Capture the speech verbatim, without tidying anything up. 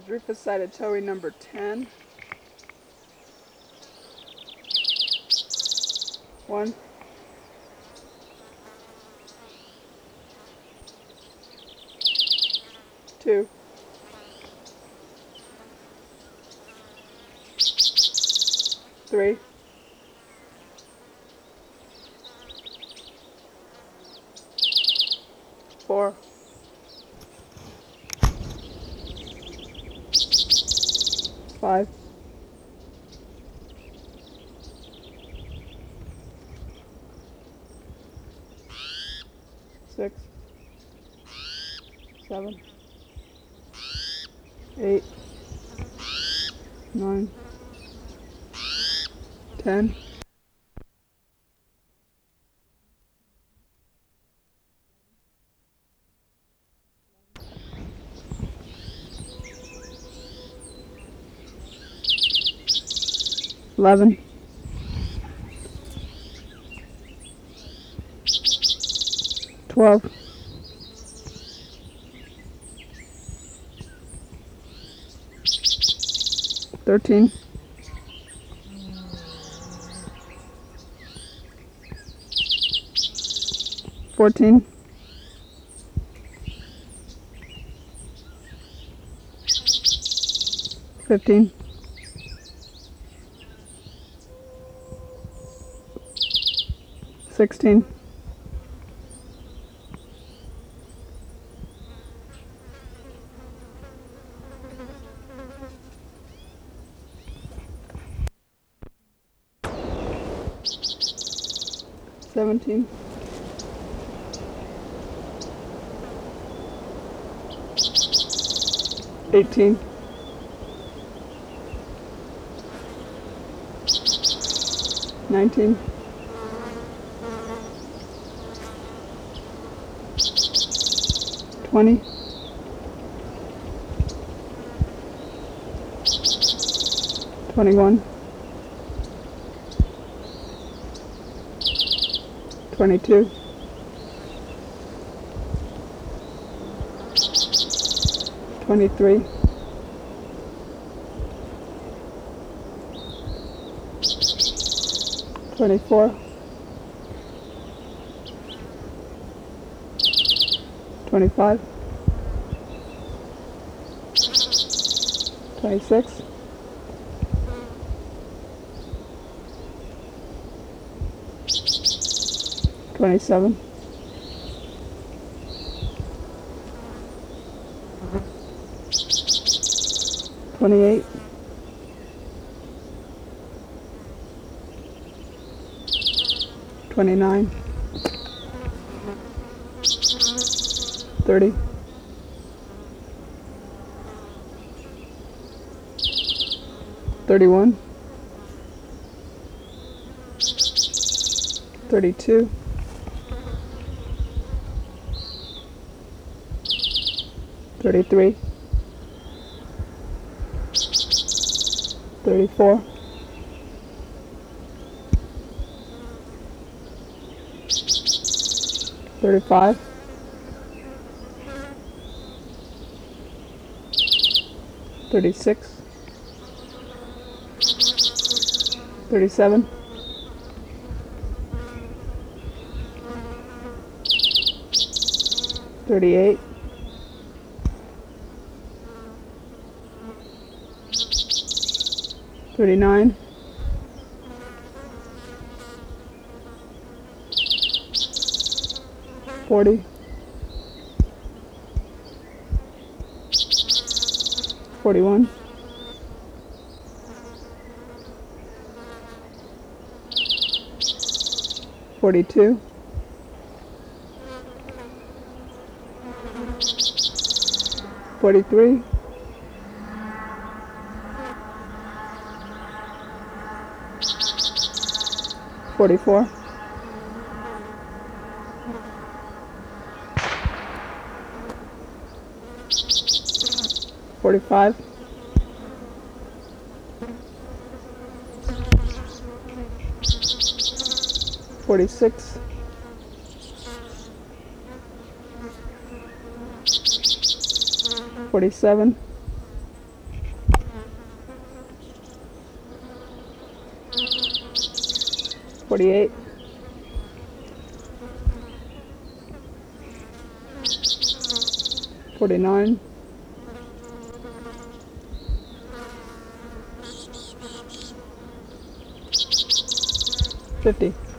is Rufus-sided towing number ten. One. Two. Three. Four. Five. Six. Seven. Eight. Nine. Ten. Eleven. Twelve. Thirteen. Fourteen. Fifteen. Sixteen. Seventeen. Eighteen. Nineteen. Twenty. Twenty-one. Twenty-two. Twenty-three. Twenty-four. Twenty-five. Twenty-six. Twenty-seven. Twenty-eight. Twenty-nine. Thirty. Thirty-one. Thirty-two. Thirty-three. Thirty-four. Thirty-five. Thirty-six. Thirty-seven. Thirty-eight. Thirty-nine. Forty. Forty-one. Forty-two. Forty-three. Forty-four. Forty-five. Forty-six. Forty-seven. forty-eight, forty-nine, fifty.